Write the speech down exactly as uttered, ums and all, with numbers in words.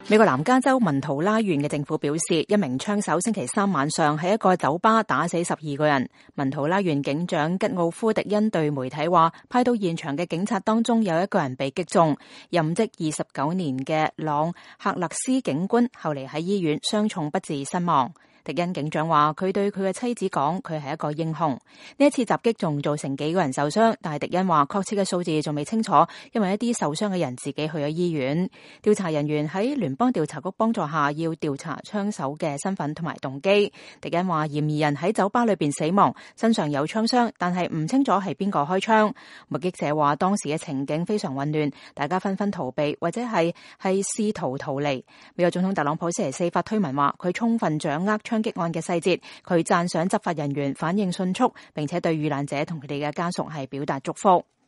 美國南加州文圖拉縣嘅政府表示，一名槍手星期三晚上喺一個酒吧打死十二個人。文圖拉縣警長吉奧夫迪恩對媒體話，派到現場嘅警察當中有一個人被擊中。任職二十九年嘅朗克勒斯警官後嚟喺醫院傷重不治身亡。迪恩警長話，佢對佢嘅妻子講，佢係一個英雄。呢一次襲擊仲造成幾個人受傷，但係迪恩話確切嘅數字仲未清楚，因為一啲受傷嘅人自己去咗醫院。調查人員喺聯邦調查局幫助下，要調查槍手嘅身份同埋動機。迪恩話，嫌疑人喺酒吧裏邊死亡，身上有槍傷，但係唔清楚係邊個開槍。目擊者話，當時嘅情景非常混亂，大家紛紛逃避或者係係試圖逃離。美國總統特朗普星期四發推文話，佢充分掌握槍擊案嘅細節，佢讚賞執法人員反應迅速，並且對遇難者同佢哋嘅家屬係表達祝福。